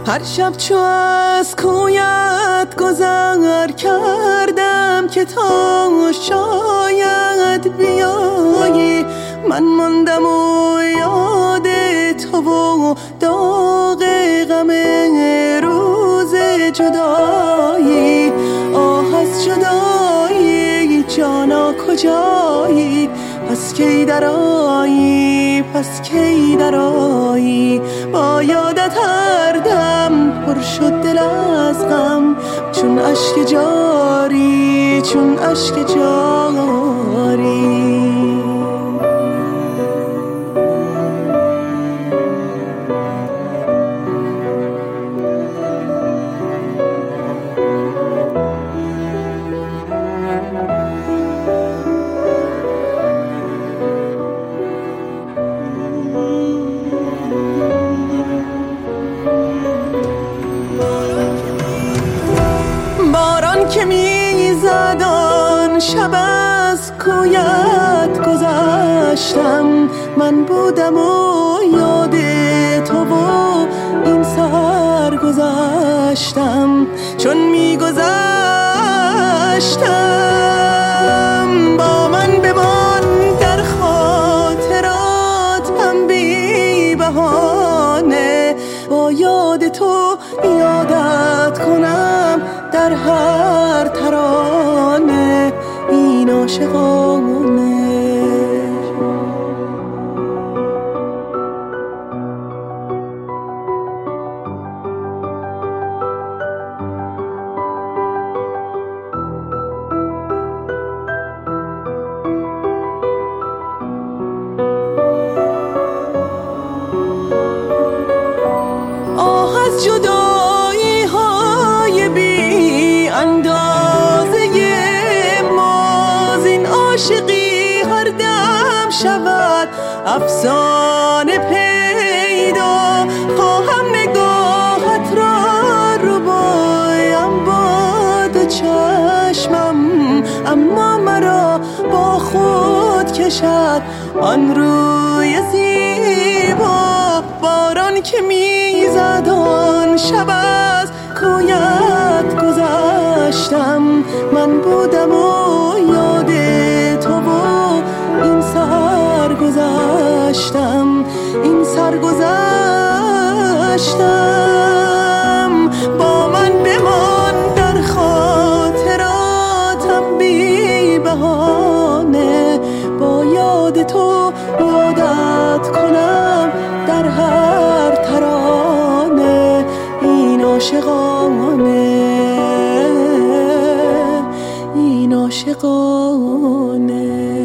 هر شب چو از کویت گذر کردم که تا شاید بیایی، من ماندم و یاد تو و داغ غم روز جدایی. آه از جدایی جانا کجایی، پس کی درآیی پس کی درآیی. با یادت هر دم پر شد دل از غم، چون اشک جاری چون اشک جاری. که میزد آن شب از کویت گذشتم، من بودم و یاد تو و این سر گذشتم. چون میگذشتم با من بمان در خاطراتم بی بهانه، با یاد تو یادت کنم در هر ترانه. این عاشقانه آه از جدایی های بی اندازه ما، زین عاشقی هر دم شود افسانه پیدا. خواهم نگاهت را رو بایم با دو چشمم، اما مرا با خود کشد آن روی زیبا. باران که میزد آن شب از کویت گذشتم، من بودم و یاد تو و این سر گذشتم. این سر گذشتم با من بمان در خاطراتم بی بهانه، با یاد تو یادت کنم در هر ترانه. این عاشقانه این عاشقانه.